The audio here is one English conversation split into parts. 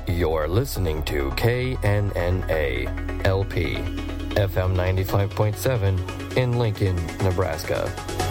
You're listening to KNNA LP, FM 95.7 in Lincoln, Nebraska.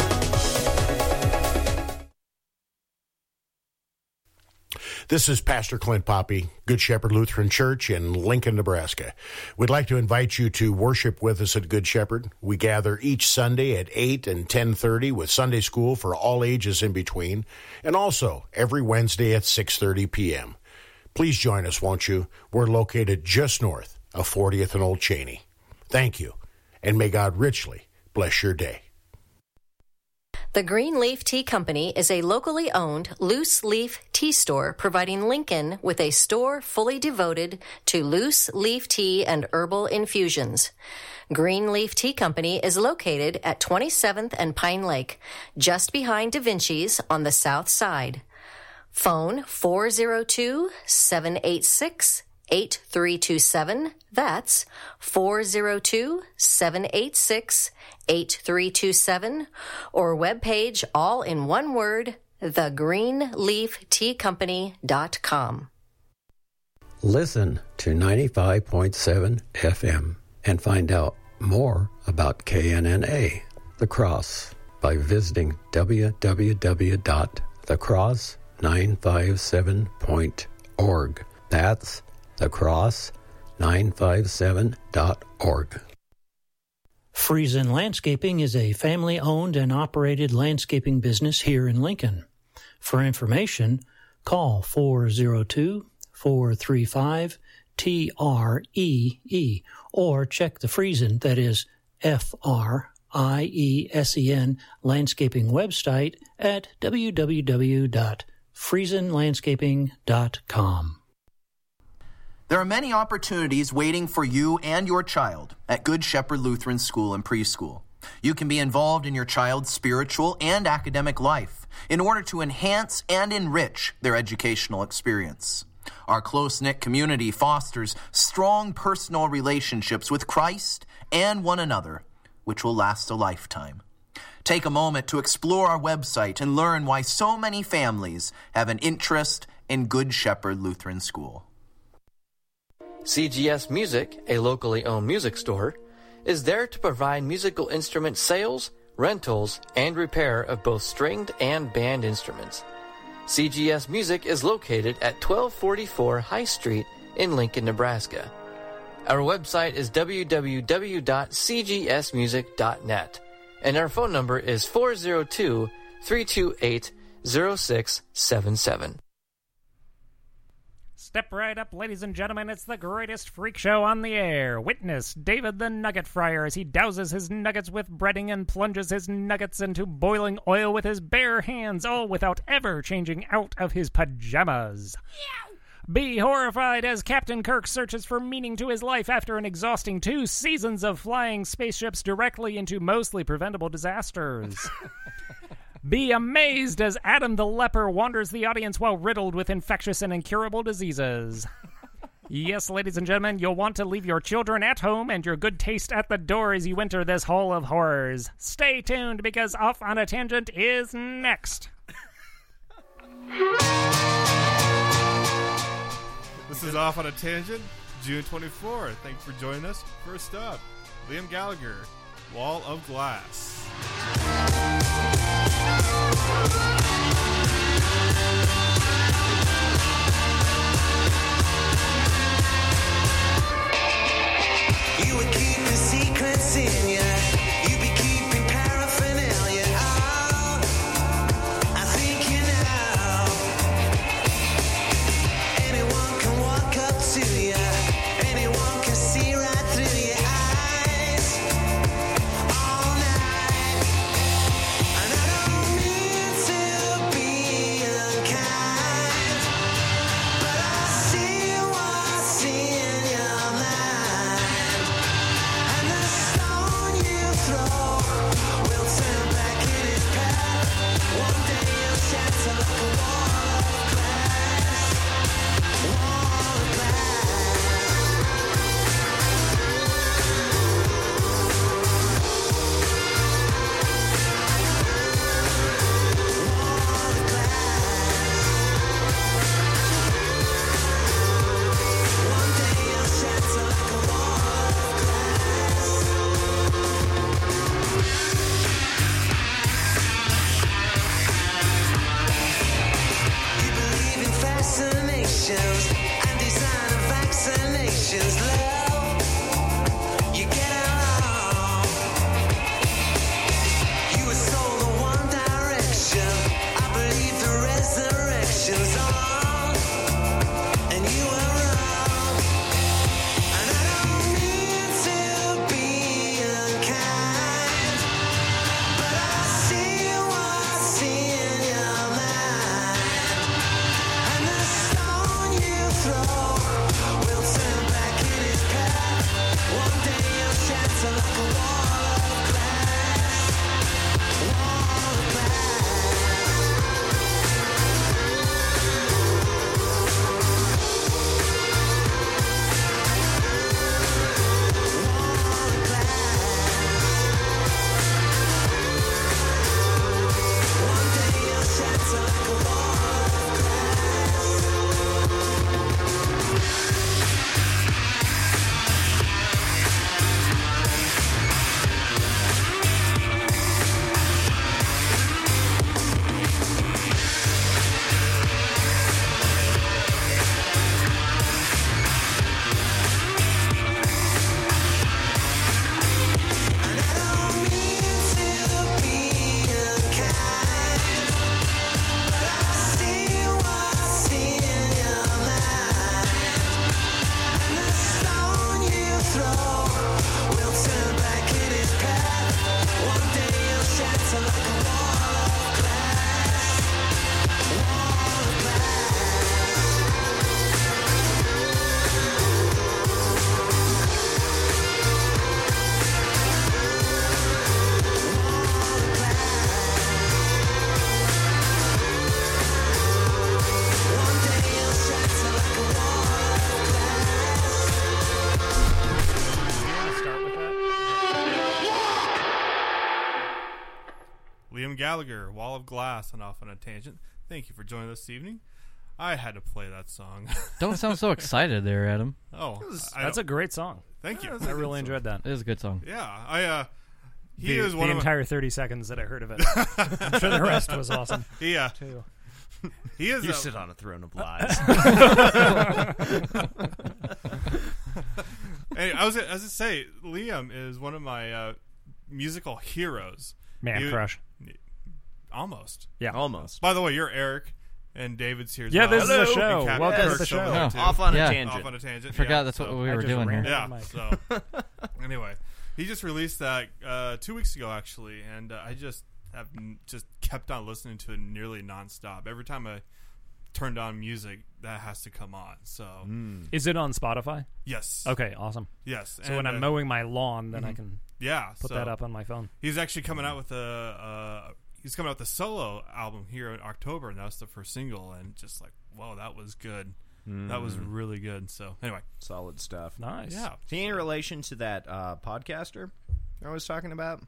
This is Pastor Clint Poppy, Good Shepherd Lutheran Church in Lincoln, Nebraska. We'd like to invite you to worship with us at Good Shepherd. We gather each Sunday at 8 and 10:30 with Sunday school for all ages in between, and also every Wednesday at 6:30 p.m. Please join us, won't you? We're located just north of 40th and Old Cheney. Thank you, and may God richly bless your day. The Green Leaf Tea Company is a locally owned loose leaf tea store providing Lincoln with a store fully devoted to loose leaf tea and herbal infusions. Green Leaf Tea Company is located at 27th and Pine Lake, just behind Da Vinci's on the south side. Phone 402-786-8327. That's 402-786-8327. Or webpage all in one word, thegreenleafteacompany.com. Listen to 95.7 FM and find out more about KNNA, The Cross, by visiting www.thecross957.org. That's thecross957.org. Friesen Landscaping is a family-owned and operated landscaping business here in Lincoln. For information, call 402-435-TREE or check the Friesen, that is FRIESEN landscaping website at www.friesenlandscaping.com. There are many opportunities waiting for you and your child at Good Shepherd Lutheran School and Preschool. You can be involved in your child's spiritual and academic life in order to enhance and enrich their educational experience. Our close-knit community fosters strong personal relationships with Christ and one another, which will last a lifetime. Take a moment to explore our website and learn why so many families have an interest in Good Shepherd Lutheran School. CGS Music, a locally owned music store, is there to provide musical instrument sales, rentals, and repair of both stringed and band instruments. CGS Music is located at 1244 High Street in Lincoln, Nebraska. Our website is www.cgsmusic.net, and our phone number is 402-328-0677. Step right up, ladies and gentlemen. It's the greatest freak show on the air. Witness David the Nugget Fryer as he douses his nuggets with breading and plunges his nuggets into boiling oil with his bare hands, all without ever changing out of his pajamas. Be horrified as Captain Kirk searches for meaning to his life after an exhausting 2 seasons of flying spaceships directly into mostly preventable disasters. Be amazed as Adam the Leper wanders the audience while riddled with infectious and incurable diseases. Yes, ladies and gentlemen, you'll want to leave your children at home and your good taste at the door as you enter this hall of horrors. Stay tuned, because Off on a Tangent is next. This is Off on a Tangent, June 24th. Thanks for joining us. First up, Liam Gallagher, Wall of Glass. You would keep the secrets in you. You'd be keeping paraphernalia. Oh, I think you know. Anyone can walk up to you. Anyone can see right through your eyes all night. And Gallagher, Wall of Glass, and Off on a Tangent. Thank you for joining us this evening. I had to play that song. Don't sound so excited there, Adam. Oh, That's a great song. Thank you. I really enjoyed that. It is a good song. Yeah, he is the one of entire 30 seconds that I heard of it. I'm sure the rest was awesome. Yeah, too. he is. You sit on a throne of lies. Hey, I was to say, Liam is one of my musical heroes. Man crush. Almost. Yeah, almost. By the way, you're Eric, and David's here as yeah, well. this is a show. And Captain Welcome to Kirk's the show. over there, too. Off on a Yeah. tangent. Off on a tangent. I forgot yeah, that's so, what we were doing here. Yeah. So anyway, he just released that 2 weeks ago, actually, and I just have just kept on listening to it nearly nonstop. Every time I turned on music, that has to come on. So Is it on Spotify? yes, Okay, awesome. yes. So when I'm mowing my lawn, then I can put so that up on my phone. He's actually coming out with he's coming out with a solo album here in October, and that's the first single. And just like, whoa, that was good. That was really good. So anyway, Solid stuff. Nice. yeah. Is he in relation to that podcaster I was talking about?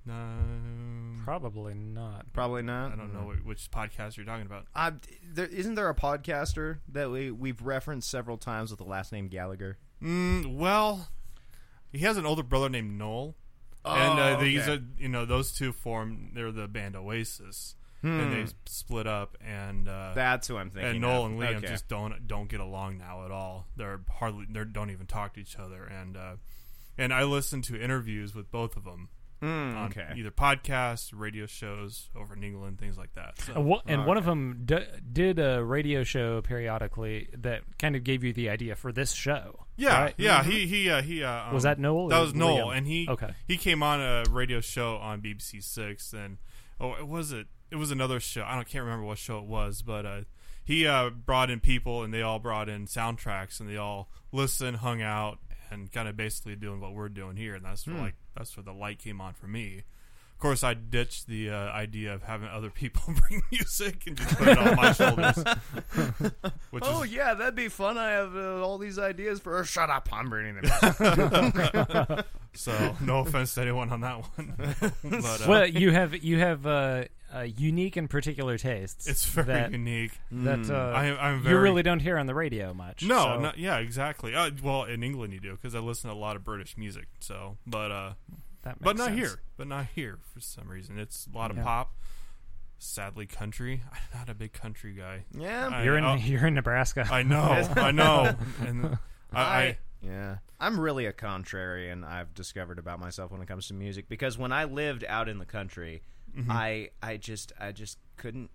Probably not. Probably not. I don't know which podcast you're talking about. Isn't there a podcaster that we've referenced several times with the last name Gallagher? Well, he has an older brother named Noel, and these are those two they're the band Oasis, and they split up, and That's who I'm thinking. and Noel of. and Liam Okay. just don't get along now at all. They don't even talk to each other, and I listened to interviews with both of them. On either podcasts, radio shows over in England, things like that. So, One of them did a radio show periodically that kind of gave you the idea for this show. yeah, right? yeah. He Was that Noel? That or was Noel, Liam? and Okay. he came on a radio show on BBC Six, and it was another show. I can't remember what show it was, but he brought in people, and they all brought in soundtracks, and they all listened, hung out, and kind of basically doing what we're doing here, and that's where the light came on for me. Of course, I ditched the idea of having other people bring music and just put it on my shoulders. Yeah, that'd be fun. I have all these ideas for. Shut up! I'm bringing them. So no offense to anyone on that one. But, Well, you have unique and particular tastes. it's very that, unique. That I'm you very really don't hear on the radio much. No, so. not, yeah, exactly. Well, in England you do, because I listen to a lot of British music. So, but That but makes not sense. here. But not here for some reason. It's a lot of pop. Sadly, country. I'm not a big country guy. Yeah, You're in Nebraska. I know. I know. And Yeah. I'm really a contrarian, I've discovered about myself when it comes to music, because when I lived out in the country, I just couldn't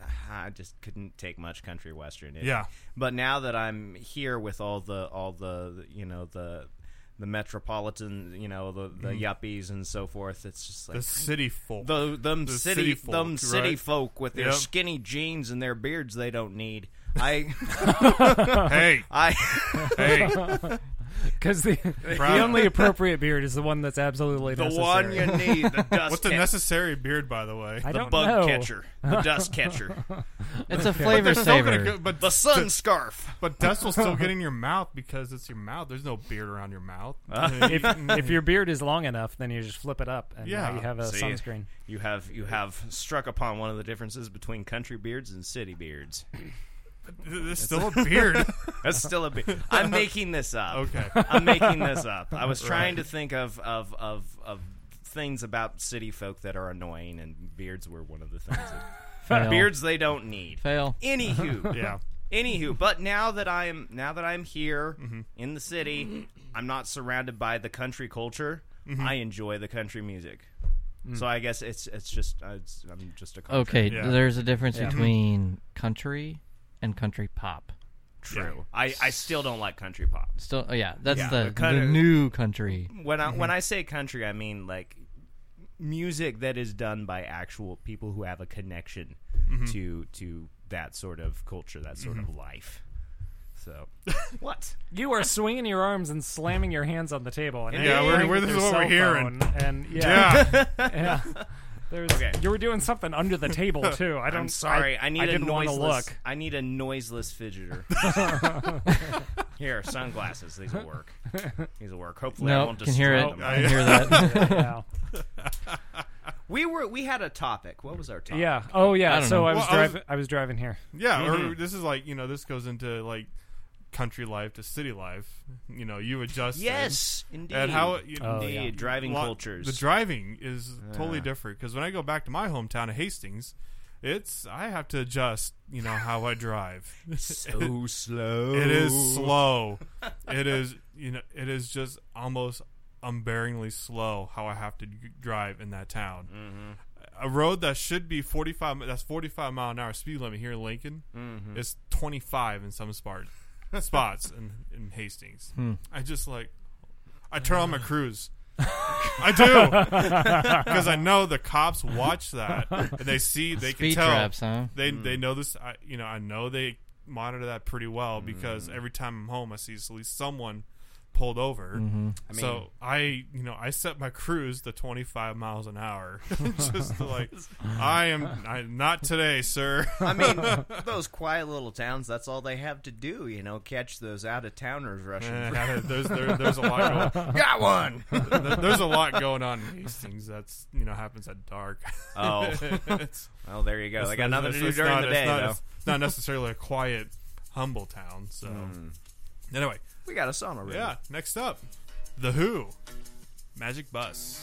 take much country western. Yeah. But now that I'm here with all the the metropolitan, the yuppies and so forth, it's just like the city folk. them city right? folk with their Yep. skinny jeans and their beards they don't need. Hey, Because the only appropriate beard is the one that's absolutely the necessary. one you need, the dust What's the necessary beard, by the way? I the don't bug know. catcher, the dust catcher, It's a flavor saver. But the sun scarf. But dust will still get in your mouth because it's your mouth. There's no beard around your mouth. If your beard is long enough, then you just flip it up, and Yeah. now you have a See, sunscreen. You have struck upon one of the differences between country beards and city beards. There's still a beard. That's still a beard. I'm making this up. Okay. I'm making this up. I was trying to think of things about city folk that are annoying, and beards were one of the things. Fail. Beards they don't need. Fail. Anywho, Yeah. Anywho, but now that I'm here in the city, I'm not surrounded by the country culture. I enjoy the country music. So I guess I'm just a country. Okay, Yeah. there's a difference between country and country pop. True. I still don't like country pop. Still, that's Yeah, the the kinda- new country. When I say country, I mean like music that is done by actual people who have a connection to that sort of culture, that sort of life. So, what? You are swinging your arms and slamming your hands on the table. And Yeah, playing this with is your what we're cell hearing. phone, And Yeah. yeah. Okay. You were doing something under the table too. I'm sorry. I need a didn't want to noiseless. look. I need a noiseless fidgeter. Here, sunglasses. These will work. These will work. Hopefully, I No, won't can hear it. destroy them. I can hear that. Yeah. We had a topic. What was our topic? Yeah. Oh, yeah. I don't So know. I was driving here. Yeah, or this is like, this goes into like country life to city life. You adjust. Yes, indeed. And how indeed, driving cultures. The driving is totally different because when I go back to my hometown of Hastings, I have to adjust, how I drive. So slow. It is slow. It is, it is just almost unbearingly slow how I have to drive in that town. A road that should be 45 mile an hour speed limit here in Lincoln is 25 in some spots in Hastings. I just I turn on my cruise. I do, because I know the cops watch that and they Speed can tell. traps, huh? They know this. I know they monitor that pretty well because every time I'm home, I see at least someone pulled over. So I set my cruise to 25 miles an hour. Just I'm not today, sir. I mean, those quiet little towns, that's all they have to do, catch those out-of-towners rushing. There's a lot going. Got one! There's a lot going on in Hastings that's, happens at dark. Oh. Well, there you go. They got nothing to do during the day, though. It's not necessarily a quiet, humble town, so... Anyway. We got a song already. Yeah, next up, The Who, Magic Bus.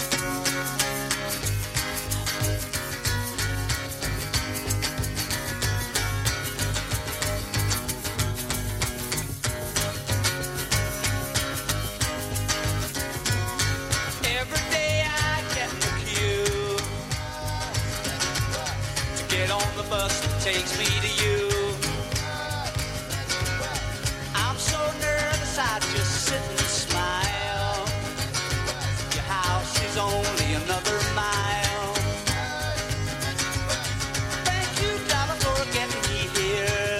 Every day I get in the queue to get on the bus that takes me to you. I'm so nervous I just sit and smile. Your house is only another mile. Thank you, driver, for getting me here.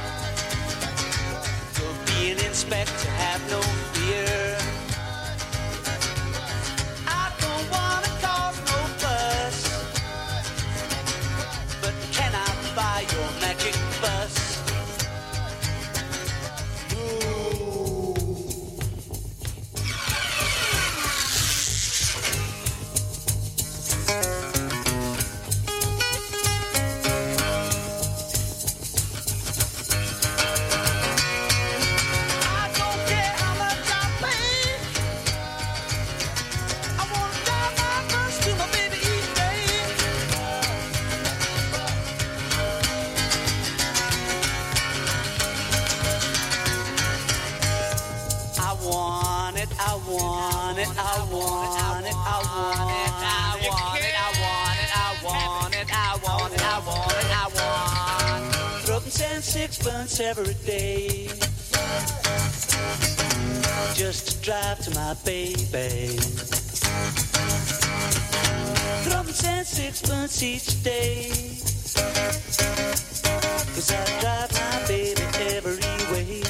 You'll be an inspector, have no fear. I don't want to cause no fuss, but can I buy your magic bus? Sixpence every day, just to drive to my baby. 6 each day, 'cause I drive my baby every way.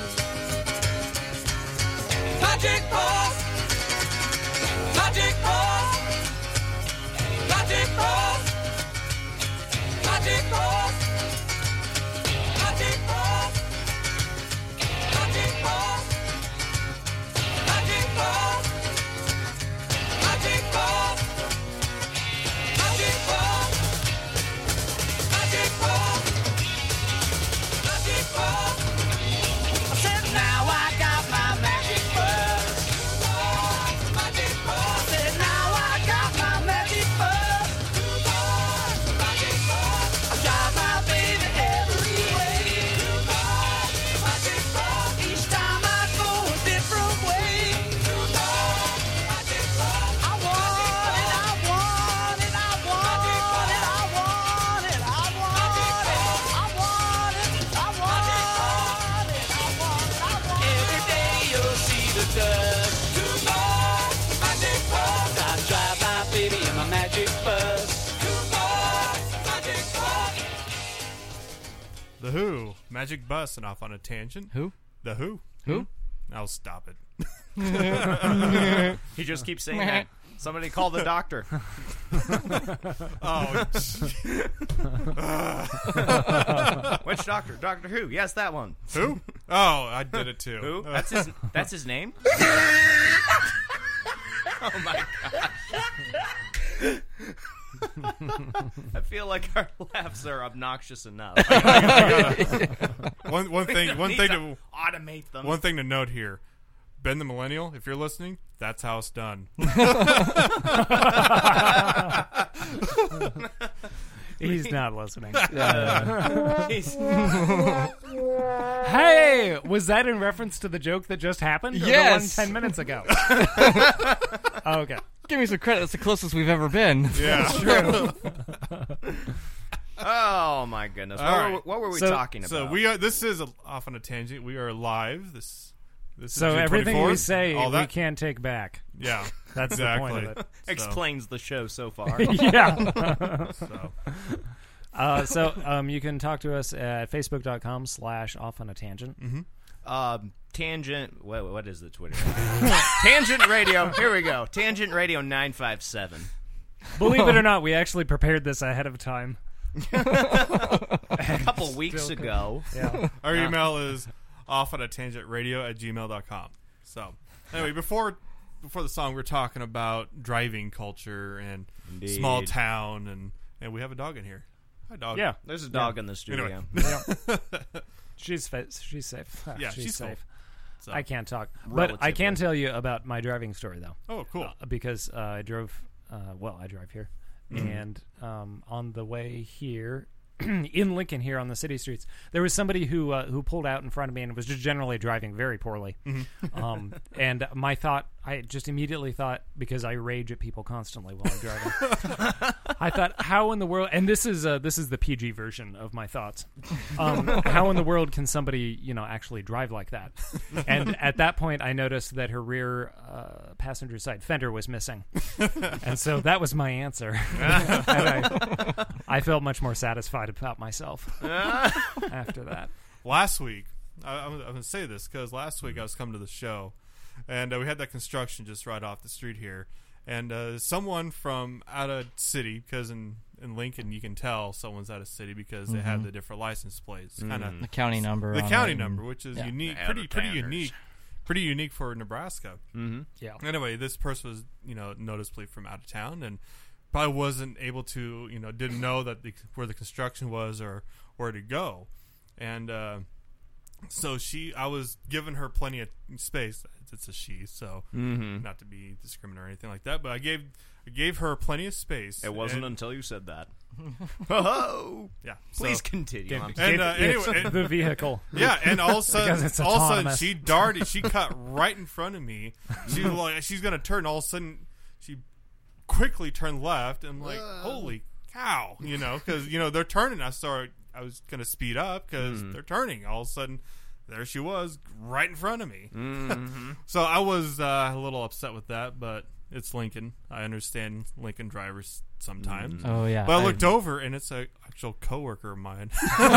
Magic bus, magic bus, magic bus, magic bus. The Who, Magic Bus, and off on a tangent. Who? The Who. Who? I'll stop it. He just keeps saying that. Somebody call the doctor. Oh. Which doctor? Doctor Who? Yes, that one. Who? Oh, I did it too. Who? That's his name? Oh my gosh. I feel like our laughs are obnoxious enough. One thing to automate them. One thing to note here. Ben the Millennial, if you're listening, that's how it's done. He's not listening. Hey, was that in reference to the joke that just happened? Or Yes. the one 10 minutes ago. Okay. Give me some credit. That's the closest we've ever been. Yeah. True. Oh my goodness! What were we talking about? So we are. This is off on a tangent. We are live. This so is June everything 24th. we say, All we that, can't take back. Yeah, That's exactly. the point of it. Explains the show so far. Yeah. So you can talk to us at facebook.com/off on a tangent. Tangent. What is the Twitter? Tangent Radio. Here we go. Tangent Radio 957. Believe it or not, we actually prepared this ahead of time. A couple weeks ago. Yeah. Our email is offonatangentradio@gmail.com. So anyway, before the song, we're talking about driving culture and small town, and we have a dog in here. Hi, dog. Yeah, there's a dog in the studio. Anyway. Yeah. She's safe. Yeah, she's safe. Cool. So, I can't talk, but I can tell you about my driving story though. Oh, cool! Because I drove. I drive here, and on the way here. In Lincoln here on the city streets, there was somebody who pulled out in front of me and was just generally driving very poorly. And my thought, I just immediately thought, because I rage at people constantly while I'm driving, I thought, how in the world? And this is the PG version of my thoughts. How in the world can somebody actually drive like that? And at that point, I noticed that her rear passenger side fender was missing, and so that was my answer. And I felt much more satisfied about myself after that. Last week, I'm going to say this because last week I was coming to the show, and we had that construction just right off the street here, and someone from out of city, because in Lincoln you can tell someone's out of city because they have the different license plates, kind of the county number, which is unique, pretty unique for Nebraska. Yeah. Anyway, this person was noticeably from out of town and probably wasn't able to, didn't know that where the construction was or where to go. And so I was giving her plenty of space. It's a she, so not to be discriminatory or anything like that, but I gave her plenty of space. It wasn't until you said that. Oh, yeah. Please continue. Anyway, the vehicle. Yeah, and all of a sudden, she darted. She cut right in front of me. She was like, she's gonna turn. All of a sudden, she quickly turned left. And I'm like, holy cow, because they're turning. I was gonna speed up because they're turning. All of a sudden, there she was right in front of me. So I was a little upset with that, but it's Lincoln. I understand Lincoln drivers sometimes. Oh yeah. But I looked over and it's an actual coworker of mine.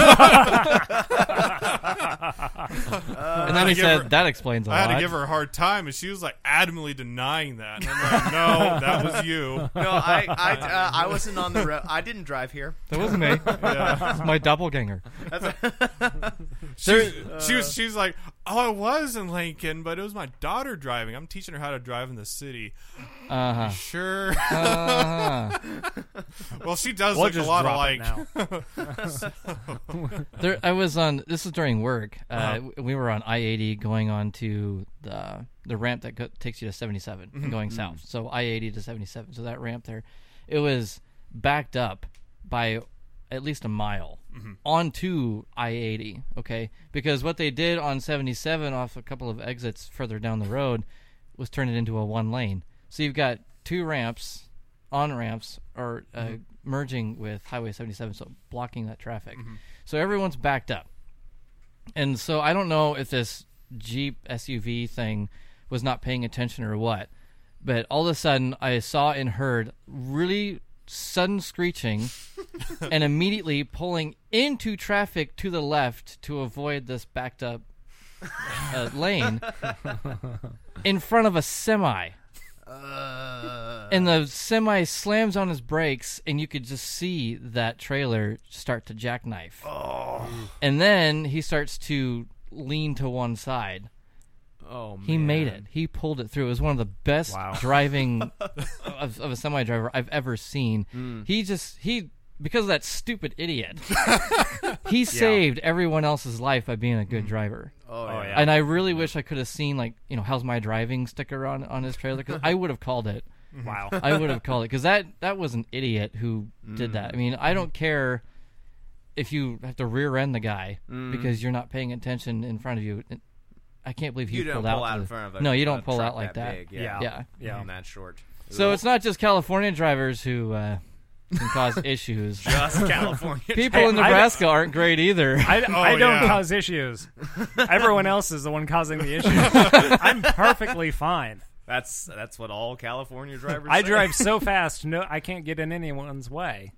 And then he said that explains a lot. I had to give her a hard time, and she was like adamantly denying that. And I'm like, no, that was you. No, I wasn't on the road. I didn't drive here. That wasn't me. Yeah. It's my doppelganger. She's like, oh, I was in Lincoln, but it was my daughter driving. I'm teaching her how to drive in the city. Sure. Well, she does look a lot alike. I was on. This was during work. We were on I-80 going on to the ramp that takes you to 77 and going south. So I-80 to 77. So that ramp there, it was backed up by at least a mile onto I-80. Okay, because what they did on 77 off a couple of exits further down the road was turn it into a one lane. So you've got two ramps, on-ramps, or merging with Highway 77, so blocking that traffic. So everyone's backed up. And so I don't know if this Jeep SUV thing was not paying attention or what, but all of a sudden I saw and heard really sudden screeching and immediately pulling into traffic to the left to avoid this backed up lane in front of a semi. And the semi slams on his brakes, and you could just see that trailer start to jackknife. And then he starts to lean to one side. Oh, He made it. He pulled it through. It was one of the best driving of a semi driver I've ever seen. He because of that stupid idiot, he saved everyone else's life by being a good driver. Oh yeah. And I really wish I could have seen, like, how's my driving sticker on his trailer, because I would have called it. Wow. I would have called it, because that was an idiot who did that. I mean, I don't care if you have to rear end the guy because you're not paying attention in front of you. I can't believe you pulled don't pull out. out in front of a no, you don't pull truck out like that. Big. Yeah. And that short. So it's not just California drivers who can cause issues. Just California. People in Nebraska aren't great either. I don't cause issues. Everyone else is the one causing the issues. I'm perfectly fine. That's what all California drivers I say. drive so fast, I can't get in anyone's way.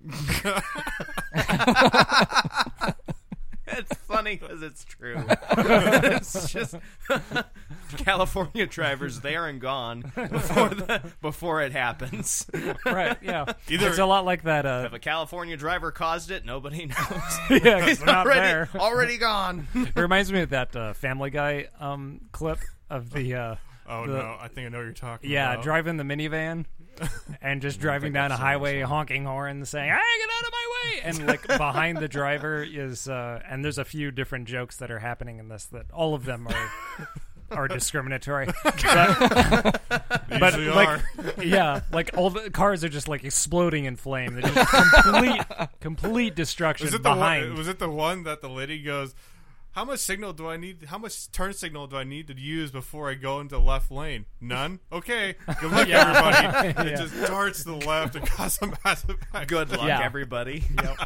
It's funny because it's true. It's just California drivers there and gone before it happens. Right? Yeah. It's a lot like that. If a California driver caused it, nobody knows. Yeah, 'cause He's they're not there. Already gone. It reminds me of that Family Guy clip of the. No, I think I know what you're talking about. Yeah, driving the minivan and just driving down a highway, honking horns, saying, "Hey, get out of my way!" And like behind the driver is, and there's a few different jokes that are happening in this that all of them are discriminatory. But like, yeah, like all the cars are just like exploding in flame. They're just complete destruction behind. Was it the one that the lady goes, how much signal do I need? How much turn signal do I need to use before I go into left lane? None? Okay. Good luck, everybody. It just darts to the left and causes a massive accident. Good luck, everybody. Yep.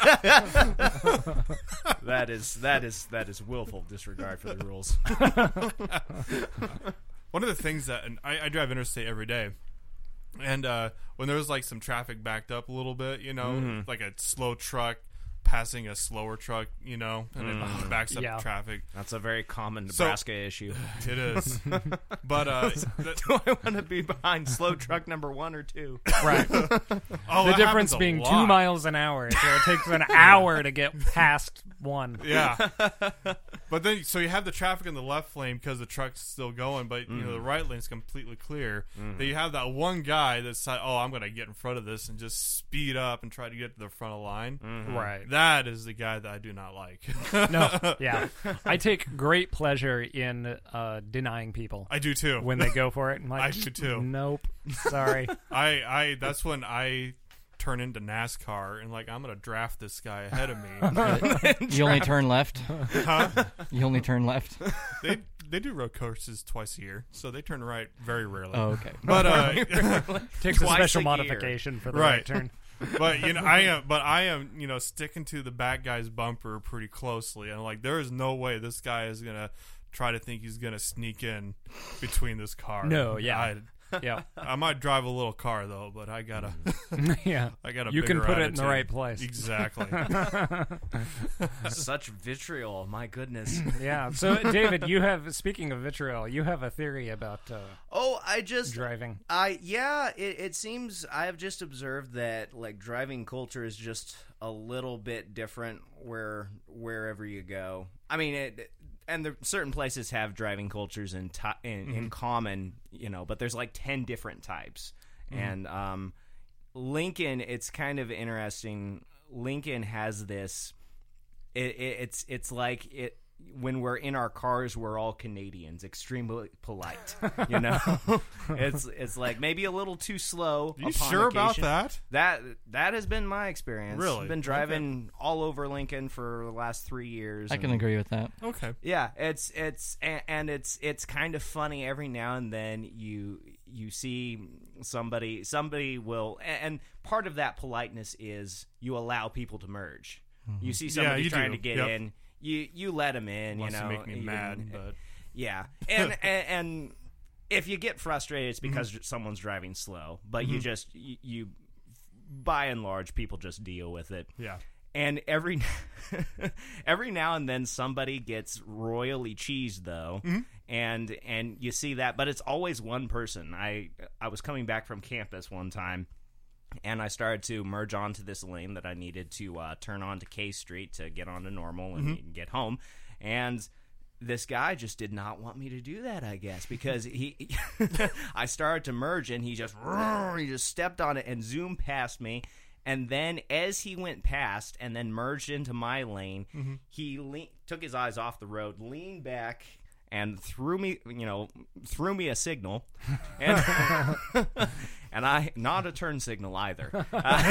That is willful disregard for the rules. One of the things that, and I drive interstate every day, and when there was like some traffic backed up a little bit, like a slow truck passing a slower truck, and it backs up traffic. That's a very common Nebraska issue. It is. But do I want to be behind slow truck number 1 or 2? Right. The difference being 2 miles an hour, so it takes an hour to get past 1. Yeah. But then, so you have the traffic in the left lane because the truck's still going, but the right lane's completely clear. Then you have that one guy that's like, "Oh, I'm going to get in front of this and just speed up and try to get to the front of the line." Right. That is the guy that I do not like. No, yeah. I take great pleasure in denying people. I do too. When they go for it. I'm like, I do too. Nope. Sorry. I that's when I turn into NASCAR and I'm going to draft this guy ahead of me. You only turn left? Huh? You only turn left? They do road courses twice a year, so they turn right very rarely. Oh, okay. But takes a special modification for the right turn. But I am sticking to the back guy's bumper pretty closely, and there is no way this guy is gonna try to think he's gonna sneak in between this car. No, yeah. I might drive a little car though, but I gotta. Yeah, I got a. You can put attitude. it in the right place. Exactly. Such vitriol, my goodness. Yeah. So, David, speaking of vitriol, you have a theory about. Driving. It seems I have just observed that driving culture is just a little bit different wherever you go. I mean and certain places have driving cultures in common, but there's 10 different types. And Lincoln, it's kind of interesting. Lincoln has this. It's like it. When we're in our cars, we're all Canadians, extremely polite. It's maybe a little too slow. Are you sure about that? That has been my experience. Really? I've been driving all over Lincoln for the last 3 years. I can agree with that. Okay. Yeah, it's kind of funny every now and then you see somebody will, and part of that politeness is you allow people to merge. Mm-hmm. You see somebody trying to get in. You let them in, Wants to make me mad, but yeah, and if you get frustrated, it's because someone's driving slow. But you by and large, people just deal with it. Yeah, and every now and then somebody gets royally cheesed though, and you see that, but it's always one person. I was coming back from campus one time. And I started to merge onto this lane that I needed to turn onto K Street to get onto normal and get home. And this guy just did not want me to do that, I guess, because I started to merge, and he just stepped on it and zoomed past me. And then as he went past and then merged into my lane, he took his eyes off the road, leaned back, and threw me a signal, and and I not a turn signal either.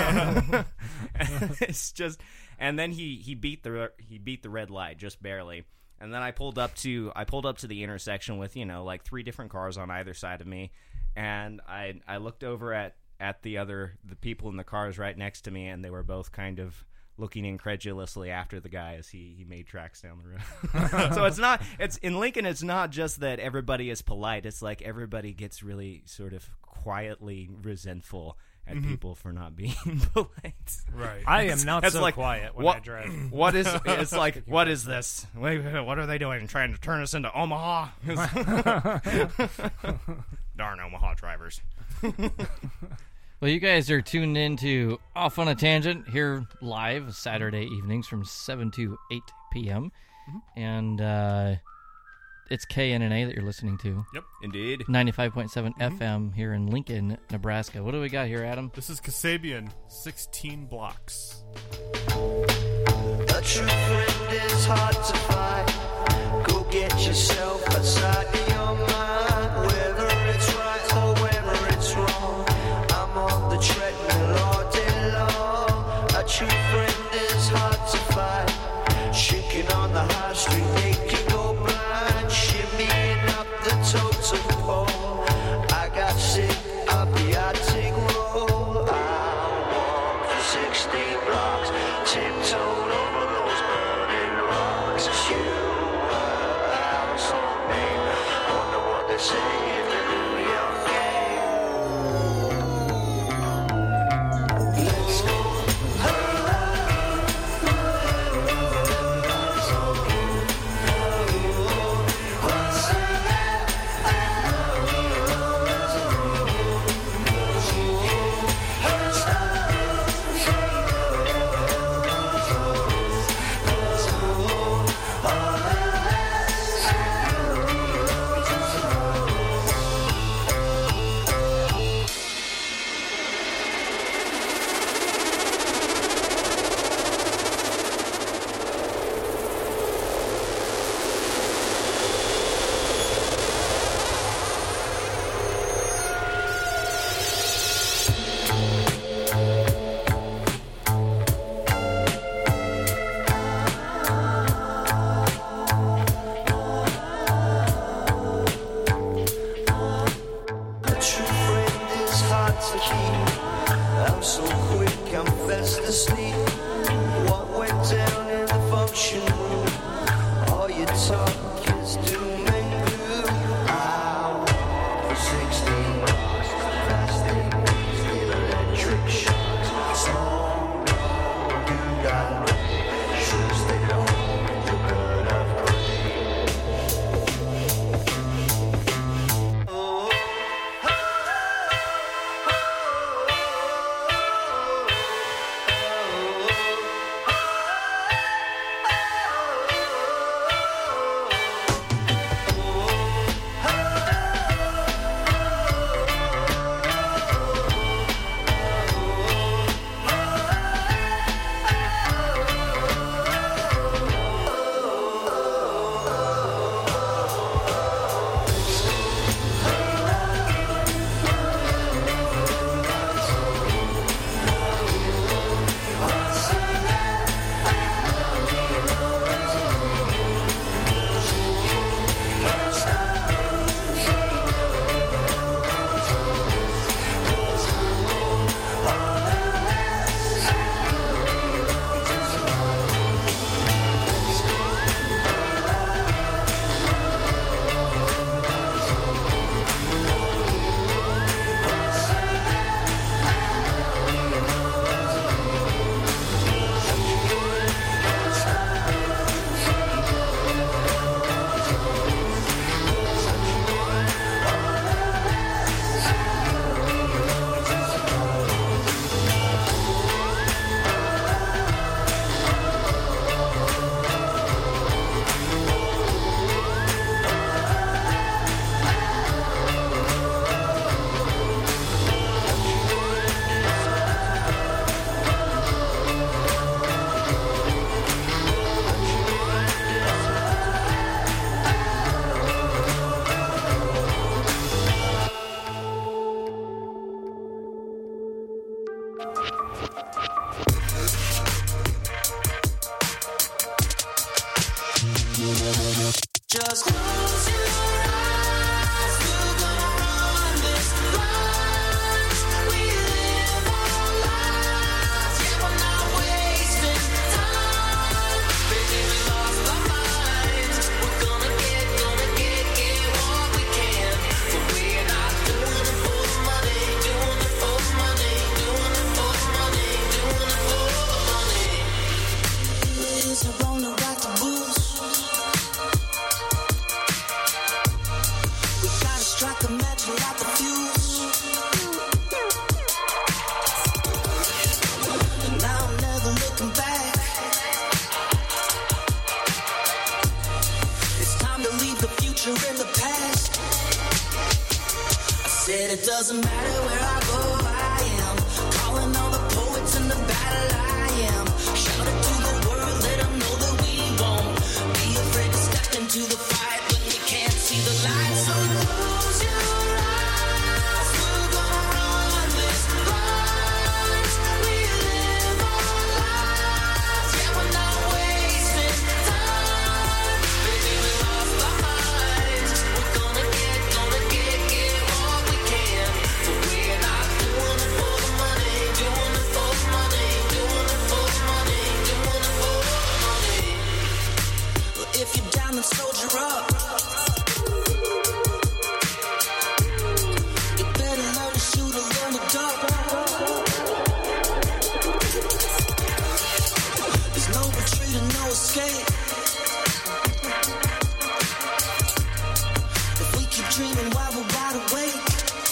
It's just, and then he beat the red light just barely, and then I pulled up to the intersection with like 3 different cars on either side of me, and I looked over at the people in the cars right next to me, and they were both kind of looking incredulously after the guy as he made tracks down the road. So it's in Lincoln, it's not just that everybody is polite. It's like everybody gets really sort of quietly resentful at people for not being polite. Right. I am not so like, quiet when I drive. It's like, what is this? Wait, what are they doing? Trying to turn us into Omaha? Darn Omaha drivers. Well, you guys are tuned in to Off on a Tangent here live Saturday evenings from 7 to 8 p.m. And it's KNNA that you're listening to. Yep. Indeed. 95.7 FM here in Lincoln, Nebraska. What do we got here, Adam? This is Kasabian, 16 Blocks. A true friend is hard to find. Go get yourself outside of your mind. Whether it's right or whether it's wrong, I'm on the treadmill all day long. A true friend is hard to find. Shaking on the high street, make you go blind. Shimmying up the totem pole. I got sick of the Arctic roll. I walk for 16 blocks. said it doesn't matter where I go, I am calling all the poets in the battle. I am shouting to the world, let them know that we won't be afraid to step into the fight when we can't see the light. So close your eyes, we're gonna run this fight. We live our lives, yeah, we're not wasting time. Baby, we lost our minds. We're gonna get what we can. But we're not doing it for the money, doing it for the money, doing it for the money, doing it for the money. Well, if you're down, then soldier up. You better learn to shoot or learn to duck. There's no retreat and no escape. If we keep dreaming while we're wide awake,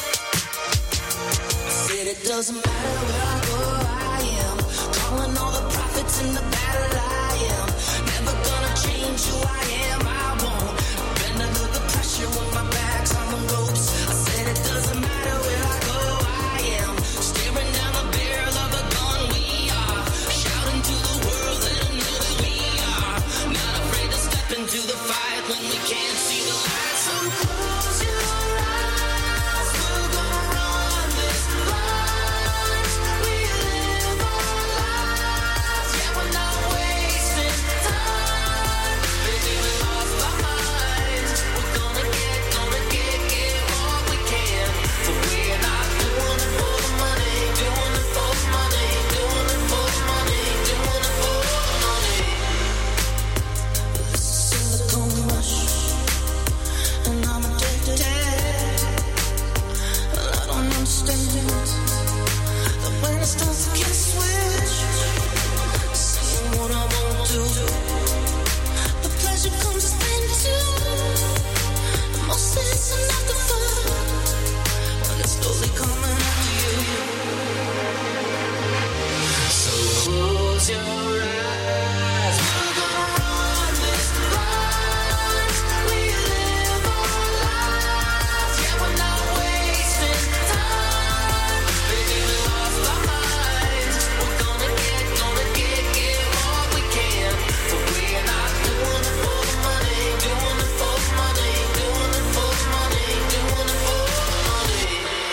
I said it doesn't matter where I go, I am calling all the prophets in the battle. I am never gonna change who I am. I won't bend under the pressure when my back's on the ropes. I said it doesn't matter where I go, I am staring down the barrel of a gun. We are shouting to the world, let them know that we are not afraid to step into the fight when we can't see the light. So close your eyes, we're gonna run this fight. We live our lives, yeah, we're not wasting time. Baby, we lost our minds. We're gonna get what we can. But we're not doing it for the money, doing it for the money, doing it for the money, doing it for the money. This is Silicon Rush, and I'm addicted. Well, I don't understand that when it starts to get switch, saying what I won't do. The pleasure comes to stand too. The most it's enough to fun when it's slowly coming after you. So close your eyes. We're gonna run this fight. We live our lives, yeah, we're not wasting time. Baby, we lost our minds. We're gonna get what we can. But we're not doing it for the money, doing it for the money, doing it for the money, doing it for the money.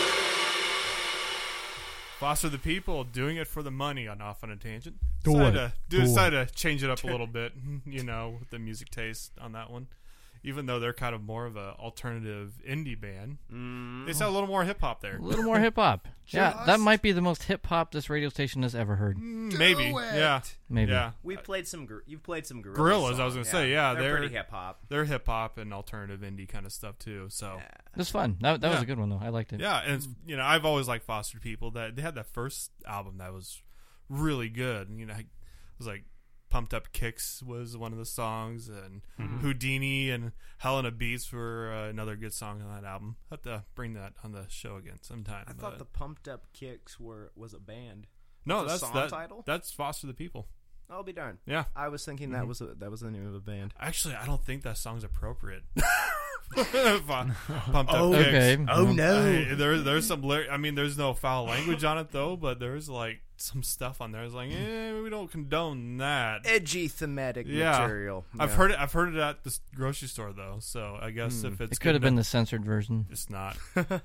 Foster the People, doing it for the money. Off on a tangent. Do Decided it. to change it up a little bit, with the music taste on that one. Even though they're kind of more of a alternative indie band, they sound a little more hip hop there. A little more hip hop. Yeah, that might be the most hip hop this radio station has ever heard. Maybe, yeah, Maybe. yeah. You've played some Gorillaz. Gorillas, I was gonna songs. say, yeah, they're pretty hip hop. They're hip hop and alternative indie kind of stuff too. So It was fun. That was a good one, though. I liked it. yeah, and it's, I've always liked Foster People. That they had that first album that was really good. And, it was like Pumped Up Kicks was one of the songs, and Houdini and Helena Beats were another good song on that album. I'll have to bring that on the show again sometime. I thought the Pumped Up Kicks was a band. No, It's a that's song title? That's Foster the People. I'll be darned. Yeah. I was thinking that was the name of a band. Actually, I don't think that song's appropriate. Pumped Up Okay. Kicks. Oh no! There's some. There's no foul language on it though, but there's like some stuff on there. It's like, we don't condone that. Edgy thematic material. I've Yeah. heard it. I've heard it at the grocery store though. So I guess if it's It could have been good the censored version. enough- It's not.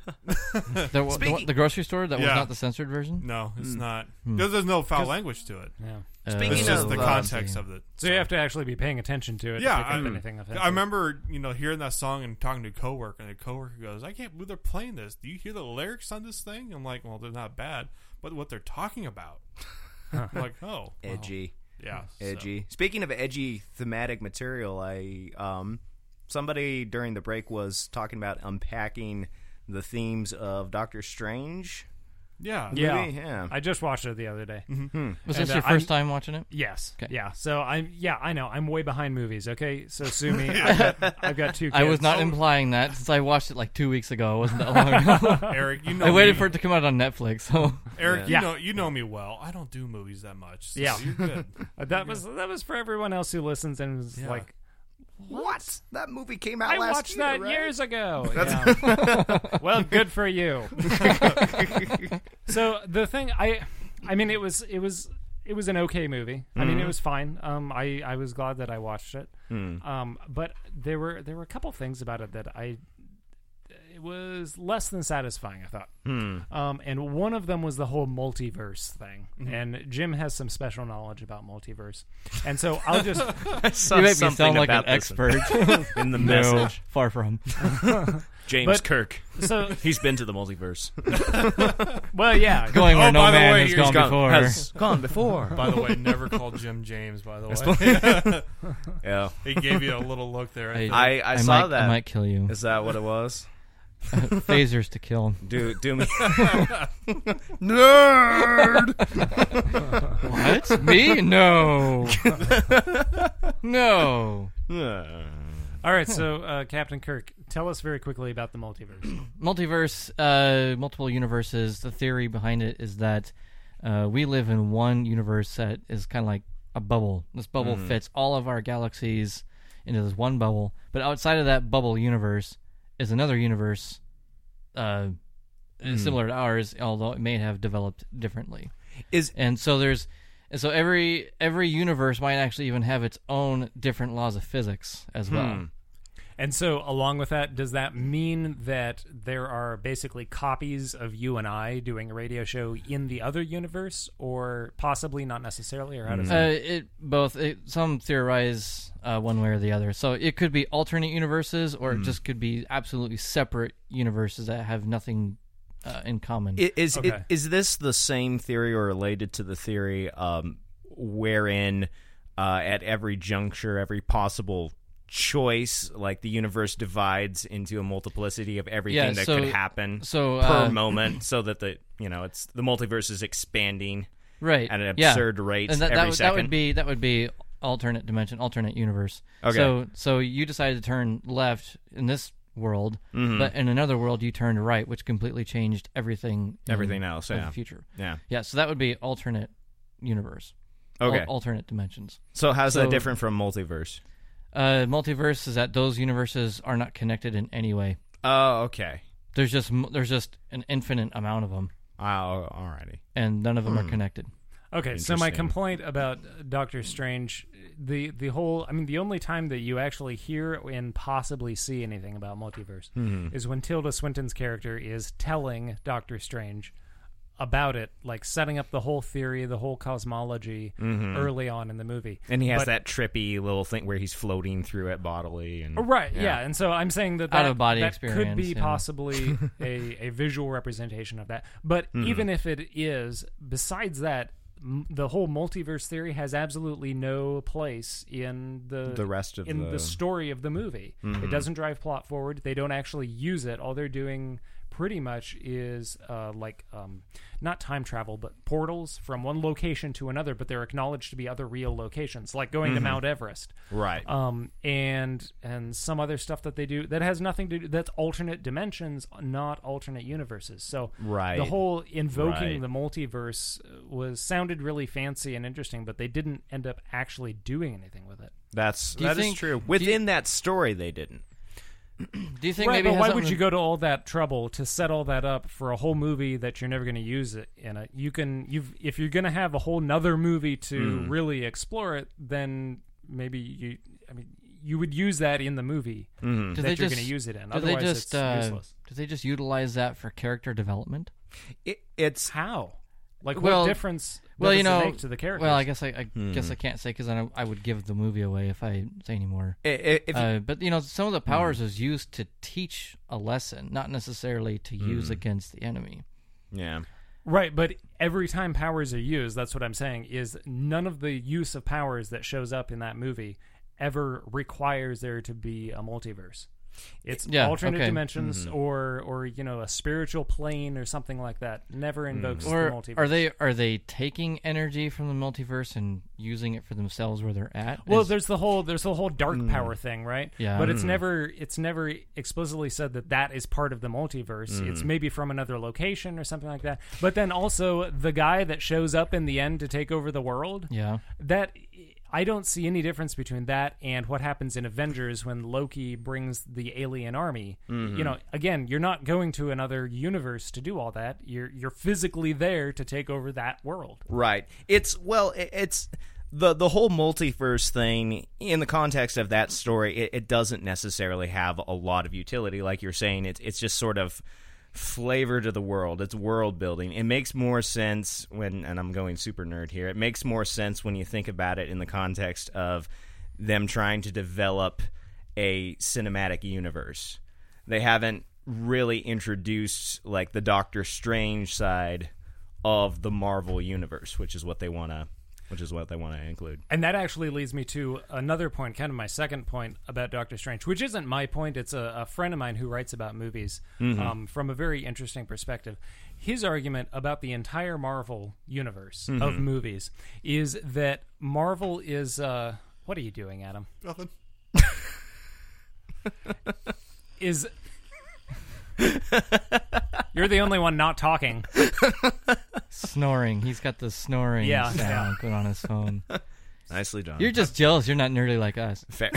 The grocery store that was Yeah. not the censored version? No, it's not. Because there's no foul language to it. Yeah. Speaking It's just of, the context of it. So you have to actually be paying attention to it. Yeah, to pick up anything offensive. I remember, hearing that song and talking to a coworker, and the coworker goes, "I can't believe they're playing this. Do you hear the lyrics on this thing?" I'm like, "Well, they're not bad, but what they're talking about." I'm like, "Oh, wow." edgy. Yeah, Edgy. Speaking of edgy thematic material, somebody during the break was talking about unpacking the themes of Doctor Strange. Yeah. Yeah. Movie? Yeah. I just watched it the other day. Was this And, your 1st time watching it? Yes. Okay. Yeah. So I know. I'm way behind movies. Okay. So sue me. I've got 2 kids. I was not implying that since I watched it like 2 weeks ago. It wasn't that long ago. Eric, you know I waited me. for it to come out on Netflix. So Eric, Yeah. you know me well. I don't do movies that much. So Yeah. you're good. That was for everyone else who listens and was like, What? That movie came out I last watched year, that right? years ago. Yeah. Well, good for you. So the thing, I mean, it was an okay movie. I mean, it was fine. I was glad that I watched it. But there were a couple things about it that it was less than satisfying, I thought. And one of them was the whole multiverse thing. And Jim has some special knowledge about multiverse. And so I'll just... You make me sound like an expert. in the No, message. far from. James Kirk. So He's been to the multiverse. well, yeah. Going where no by the man way, has here's gone before. Has gone before. By the way, never called Jim James, by the way. Yeah. He gave you a little look there. I saw that. I might kill you. Is that what it was? Phasers to kill. Do me. Nerd! What? Me? No. No. All right, so Captain Kirk, tell us very quickly about the multiverse. Multiverse, multiple universes. The theory behind it is that we live in one universe that is kind of like a bubble. This bubble fits all of our galaxies into this one bubble, but outside of that bubble universe is another universe similar to ours, although it may have developed differently. So every universe might actually even have its own different laws of physics as well. And so, along with that, does that mean that there are basically copies of you and I doing a radio show in the other universe, or possibly not necessarily, or how does that? Some theorize one way or the other. So it could be alternate universes, or it just could be absolutely separate universes that have nothing in common. Is this the same theory or related to the theory wherein at every juncture, every possible choice, like the universe divides into a multiplicity of everything that could happen per moment, so that it's the multiverse is expanding right at an absurd rate every second. That would be alternate dimension, alternate universe. Okay. So you decided to turn left in this world, but in another world you turned right, which completely changed everything else in the future. Yeah. So that would be alternate universe. Okay. Alternate dimensions. So how's that different from multiverse? Multiverse is that those universes are not connected in any way. Oh, okay. There's just an infinite amount of them. Oh, alrighty. And none of them are connected. Okay, so my complaint about Doctor Strange, the only time that you actually hear and possibly see anything about multiverse is when Tilda Swinton's character is telling Doctor Strange about it, like setting up the whole theory, the whole cosmology early on in the movie. And he has that trippy little thing where he's floating through it bodily. Right, yeah. And so I'm saying that out-of-body that experience, could be possibly a visual representation of that. But even if it is, besides that, the whole multiverse theory has absolutely no place in the rest of the story of the movie. It doesn't drive plot forward. They don't actually use it. All they're doing pretty much is not time travel, but portals from one location to another, but they're acknowledged to be other real locations, like going to Mount Everest. Right. And some other stuff that they do that has nothing to do, that's alternate dimensions, not alternate universes. So the whole invoking the multiverse sounded really fancy and interesting, but they didn't end up actually doing anything with it. That is true. Within that story, they didn't. Do you think maybe but why would you go to all that trouble to set all that up for a whole movie that you're never going to use it in it? If you're going to have a whole nother movie to really explore it, then maybe you would use that in the movie that you're going to use it in. Otherwise, it's useless. Do they just utilize that for character development? It's how? Like, what difference does it make to the characters? Well, I guess I guess I can't say, because I would give the movie away if I say any more. But some of the powers is used to teach a lesson, not necessarily to use against the enemy. Yeah. Right, but every time powers are used, that's what I'm saying, is none of the use of powers that shows up in that movie ever requires there to be a multiverse. It's alternate dimensions or a spiritual plane or something like that. Never invokes the multiverse. Are they taking energy from the multiverse and using it for themselves where they're at? Well, there's the whole dark power thing, right? Yeah. But it's never explicitly said that is part of the multiverse. It's maybe from another location or something like that. But then also the guy that shows up in the end to take over the world. Yeah. That I don't see any difference between that and what happens in Avengers when Loki brings the alien army. You know, again, you're not going to another universe to do all that. You're physically there to take over that world. Right. It's the whole multiverse thing in the context of that story. It doesn't necessarily have a lot of utility, like you're saying. It's just sort of flavor to the world. It's world building. It makes more sense when, and I'm going super nerd here, it makes more sense when you think about it in the context of them trying to develop a cinematic universe. They haven't really introduced like the Doctor Strange side of the Marvel universe, which is what they want to include. And that actually leads me to another point, kind of my second point about Doctor Strange, which isn't my point. It's a friend of mine who writes about movies from a very interesting perspective. His argument about the entire Marvel universe of movies is that Marvel is... what are you doing, Adam? Nothing. You're the only one not talking. Snoring. He's got the snoring sound going on his phone. Nicely done. You're just jealous you're not nerdy like us. Fair.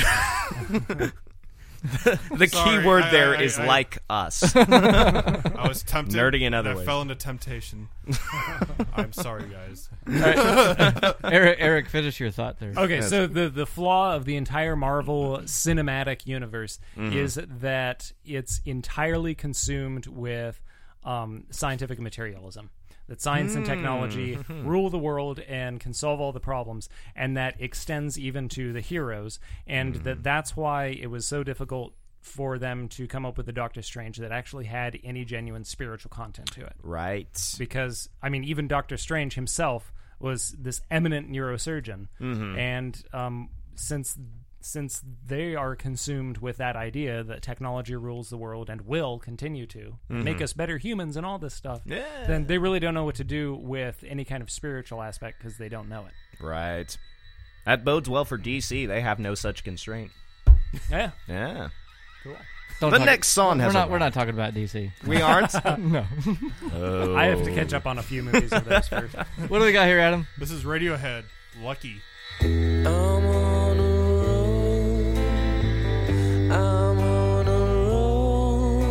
The key word there is like us. I was tempted. Nerdy in other ways. I fell into temptation. I'm sorry, guys. Eric, finish your thought there. Okay, so the flaw of the entire Marvel cinematic universe is that it's entirely consumed with scientific materialism. That science and technology rule the world and can solve all the problems, and that extends even to the heroes, and that's why it was so difficult for them to come up with a Doctor Strange that actually had any genuine spiritual content to it. Right. Because, I mean, even Doctor Strange himself was this eminent neurosurgeon, and since they are consumed with that idea that technology rules the world and will continue to make us better humans and all this stuff, then they really don't know what to do with any kind of spiritual aspect because they don't know it. Right. That bodes well for DC. They have no such constraint. Yeah. Yeah. Cool. Next song has we're not talking about DC. We aren't? No. Oh. I have to catch up on a few movies of those first. What do we got here, Adam? This is Radiohead. Lucky. I'm on a roll. I'm on a roll.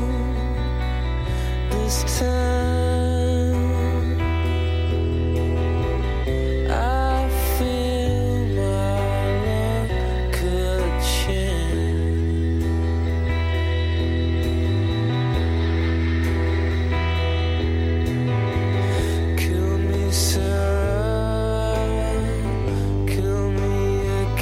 This time I feel my luck could change. Kill me, Sarah. Kill me again.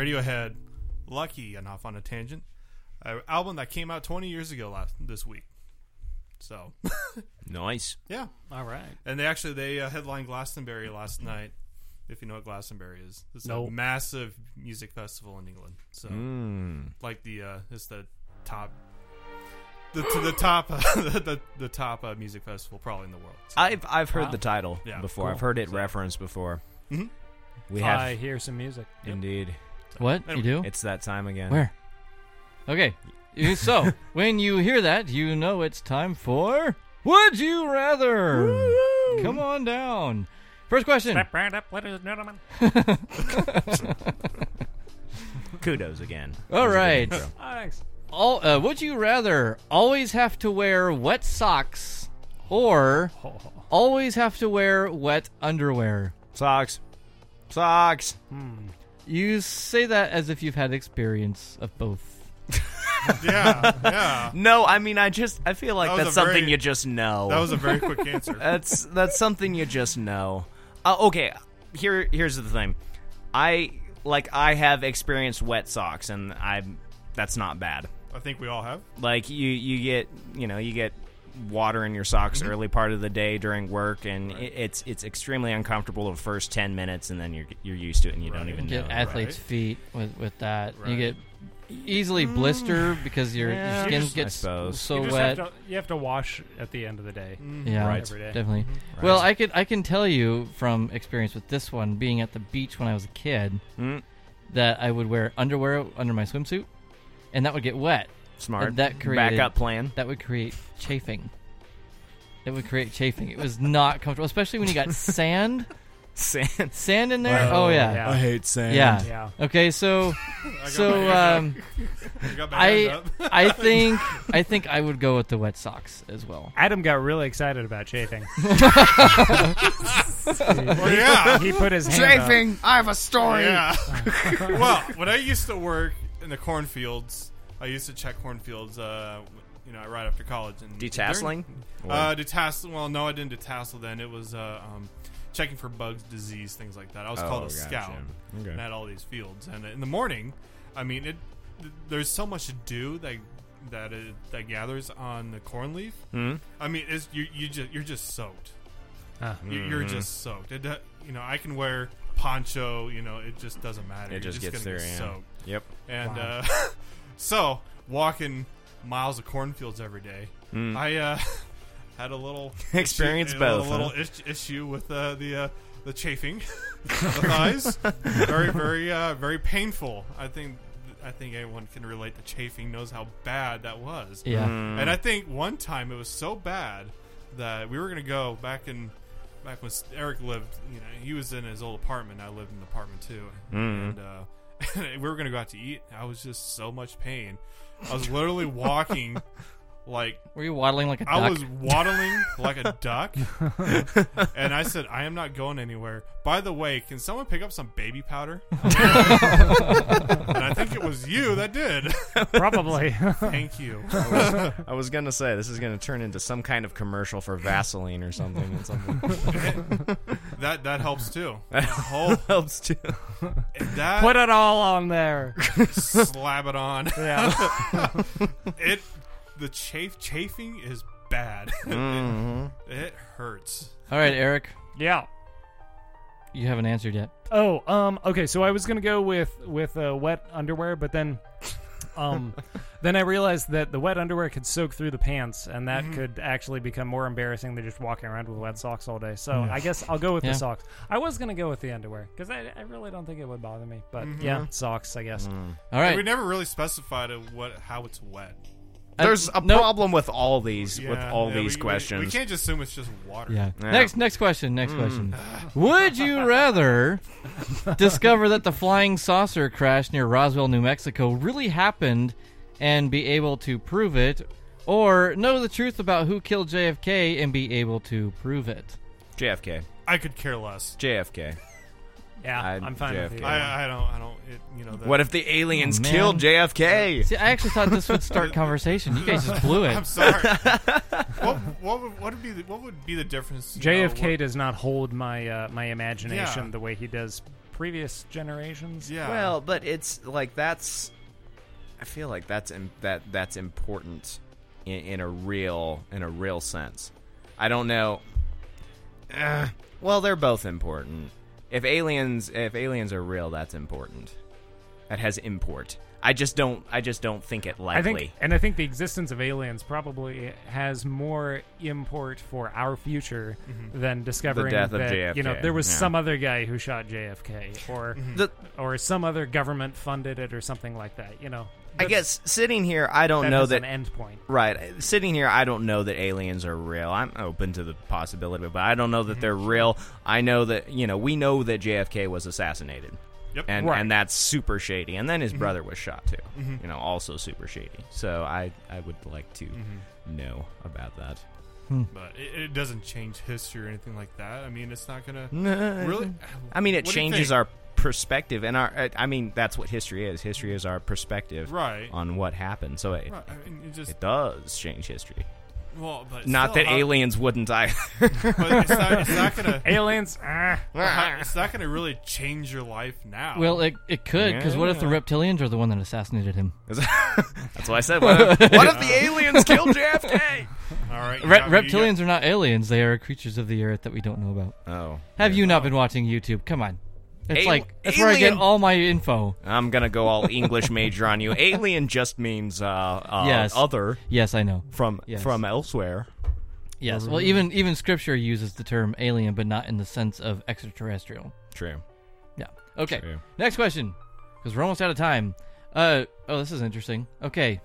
Radiohead, Lucky, and off on a tangent, an album that came out 20 years ago this week. So Nice. yeah, All right. and they headlined Glastonbury last night. If you know what Glastonbury is, it's Nope. a massive music festival in England. So like it's the top. The top music festival probably in the world. So, I've heard the title Yeah, before. cool. I've heard it referenced before. Mhm. We have I hear some music. indeed. What? You do? It's that time again. Where? Okay. So, when you hear that, you know it's time for Would You Rather? Woo! Come on down. First question. Step right up, ladies and gentlemen. Kudos again. All right. Thanks. Would you rather always have to wear wet socks or always have to wear wet underwear? Socks. You say that as if you've had experience of both. yeah. No, I mean I feel like That was that's a something very- you just know. That was a very quick answer. That's something you just know. Okay, here's the thing. I have experienced wet socks, and that's not bad. I think we all have. Like you get water in your socks early part of the day during work, and it's extremely uncomfortable the first 10 minutes, and then you're used to it, and you don't even You know. get athlete's feet with that. Right. You get easily blister because your skin I gets suppose. so You just wet. you have to wash at the end of the day. Yeah, Right. Every day. definitely. Right. Well, I can tell you from experience with this one, being at the beach when I was a kid, that I would wear underwear under my swimsuit, and that would get wet. Smart. And that created backup plan. That would create chafing. It was not comfortable, especially when you got sand Sand in there. Well, oh yeah. yeah. I hate sand. Yeah. Yeah. Okay, so I got my hand up. I think I would go with the wet socks as well. Adam got really excited about chafing. Well, yeah. He put his hand up. I have a story. Yeah. Well, when I used to work in the cornfields, I used to check cornfields, right after college. And Detasseling? Detassel. Well, no, I didn't detassel then. It was checking for bugs, disease, things like that. I was called a gotcha. scout Okay. and had all these fields. And in the morning, I mean, there's so much to do that gathers on the corn leaf. Hmm? I mean, you're just soaked. Mm-hmm. You're just soaked. I can wear poncho. It just doesn't matter. It just You're gets gonna there, get yeah. soaked. Yep. And so walking miles of cornfields every day, I had a little Experience issue, both, a little issue with the chafing of the thighs. Very, very, very painful. I think anyone can relate to chafing, knows how bad that was. Yeah. And I think one time it was so bad that we were going to go back when Eric lived. He was in his old apartment. I lived in an apartment too, and we were going to go out to eat. I was just so much pain. I was literally walking like. Were you waddling like a duck? I was waddling like a duck, and I said, "I am not going anywhere." By the way, can someone pick up some baby powder? And I think it was you that did. Probably. Thank you. I was gonna say this is gonna turn into some kind of commercial for Vaseline or something. That helps too. Helps too. That Put it all on there. slap it on. Yeah. The chafing is bad. It hurts. All right, Eric. Yeah. You haven't answered yet. Oh, okay. So I was gonna go with wet underwear, but then, then I realized that the wet underwear could soak through the pants, and that could actually become more embarrassing than just walking around with wet socks all day. So I guess I'll go with the socks. I was gonna go with the underwear because I really don't think it would bother me, but yeah, socks, I guess. All right. We never really specified how it's wet. There's a problem with all these We questions. can't just assume it's just water. Yeah. Yeah. Next question. Next question. Would you rather discover that the flying saucer crash near Roswell, New Mexico really happened and be able to prove it, or know the truth about who killed JFK and be able to prove it? JFK. I could care less. JFK. Yeah, I'm fine with JFK. you. I don't. What if the aliens Oh, man. killed JFK? See, I actually thought this would start conversation. You guys just blew it. I'm sorry. what would be the difference? JFK does not hold my my imagination the way he does previous generations. Yeah. Well, but it's like that's. I feel like that's important in a real sense. I don't know. Well, they're both important. If aliens are real, that's important. That has import. I just don't think it likely. I think the existence of aliens probably has more import for our future than discovering the death that of JFK. There was some other guy who shot JFK, or some other government funded it, or something like that. I guess sitting here, I don't know that an end point. Right. Sitting here, I don't know that aliens are real. I'm open to the possibility, but I don't know that they're real. I know that we know that JFK was assassinated. Yep. And that's super shady. And then his brother was shot too. Also super shady. So I would like to know about that. But it doesn't change history or anything like that. I mean, it's not gonna really. I mean, it changes our perspective, and that's what history is. History is our perspective on what happened. So it does change history. Well, but not that aliens wouldn't either. But it's not gonna aliens. It's not gonna really change your life now. Well, it could, because what if the reptilians are the one that assassinated him? That's what I said. What if the aliens killed JFK? All right, reptilians are not aliens; they are creatures of the earth that we don't know about. Oh, have you not been watching YouTube? Come on. That's where I get all my info. I'm gonna go all English major on you. Alien just means yes. other. Yes, I know. From elsewhere. Yes. Well, even Scripture uses the term alien, but not in the sense of extraterrestrial. True. Yeah. Okay. True. Next question, because we're almost out of time. This is interesting. Okay.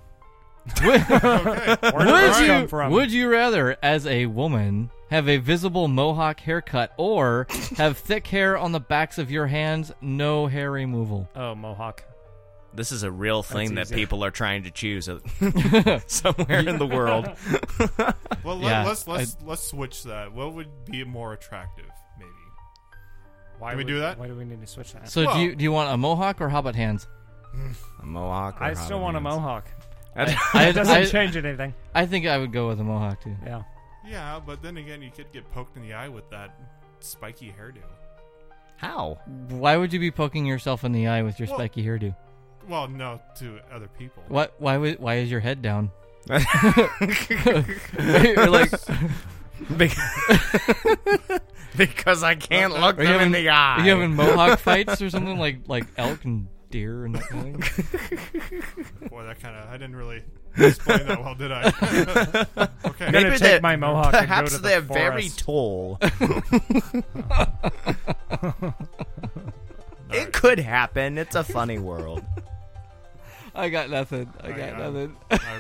Would you rather, as a woman, have a visible mohawk haircut or have thick hair on the backs of your hands, no hair removal? Oh, mohawk. This is a real thing that people are trying to choose somewhere in the world. Well, let's switch that. What would be more attractive, maybe? Why Can we do that? Why do we need to switch that? So do you want a mohawk or how about hands? A mohawk. Or I still want a mohawk. It doesn't change anything. I think I would go with a mohawk too. Yeah. Yeah, but then again, you could get poked in the eye with that spiky hairdo. How? Why would you be poking yourself in the eye with your spiky hairdo? Well, no, to other people. What? Why is your head down? You're like because I can't look them in the eye. Are you having mohawk fights or something like elk and deer and that kind of thing? Boy, I didn't really explain that well, did I? Okay. I'm going to take my mohawk and go to the they're forest. very tall. It could happen. It's a funny world. I got nothing. I really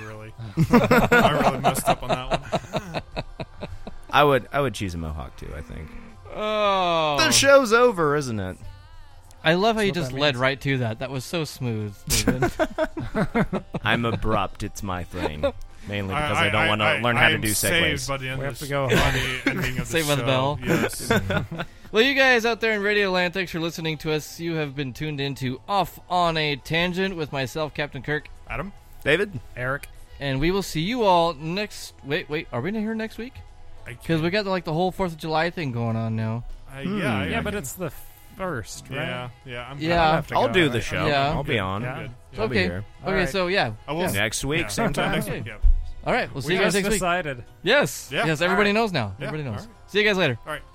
messed up on that one. I would choose a mohawk too, I think. Oh. The show's over, isn't it? I love how you just led right to that. That was so smooth. I'm abrupt. It's my thing. Mainly because I don't want to learn how to do segues. By the end we of have to go the ending of the Saved by the show. bell. Yes. Well, you guys out there in Radio Land, thanks for listening to us. You have been tuned into Off on a Tangent with myself, Captain Kirk. Adam? David? Eric? And we will see you all next... Wait. Are we here next week? Because we got the whole 4th of July thing going on now. Yeah, but it's the first, right? Yeah. I'll do the show. Yeah. I'll be on. Yeah. I'll be here. Okay, right. so yeah. Next week, same time. Next week, yeah. All right, we'll see you guys next week. Decided. Yes. Yeah. Yes, everybody All right. knows now. Yeah. Everybody knows. All right. See you guys later. All right.